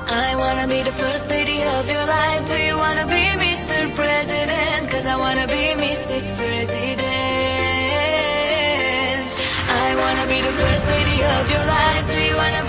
I wanna be the first lady of your life. Do you wanna be Mr. President? 'Cause I wanna be Mrs. President. I wanna be the first lady of your life. Do you wanna